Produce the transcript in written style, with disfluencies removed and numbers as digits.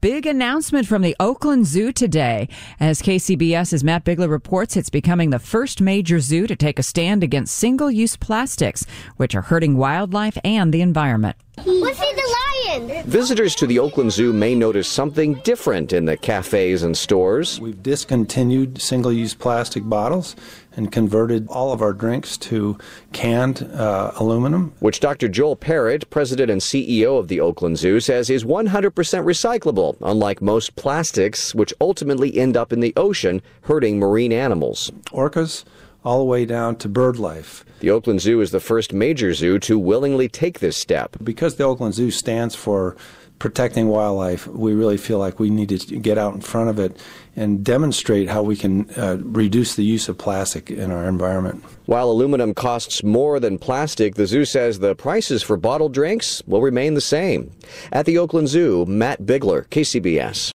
big announcement from the Oakland Zoo today. As KCBS's Matt Bigler reports, it's becoming the first major zoo to take a stand against single-use plastics, which are hurting wildlife and the environment. Let's see the lion! Visitors to the Oakland Zoo may notice something different in the cafes and stores. We've discontinued single-use plastic bottles and converted all of our drinks to canned aluminum. Which Dr. Joel Parrott, president and CEO of the Oakland Zoo, says is 100% recyclable, unlike most plastics, which ultimately end up in the ocean, hurting marine animals. Orcas, all the way down to bird life. The Oakland Zoo is the first major zoo to willingly take this step. Because the Oakland Zoo stands for protecting wildlife, we really feel like we need to get out in front of it and demonstrate how we can reduce the use of plastic in our environment. While aluminum costs more than plastic, the zoo says the prices for bottled drinks will remain the same. At the Oakland Zoo, Matt Bigler, KCBS.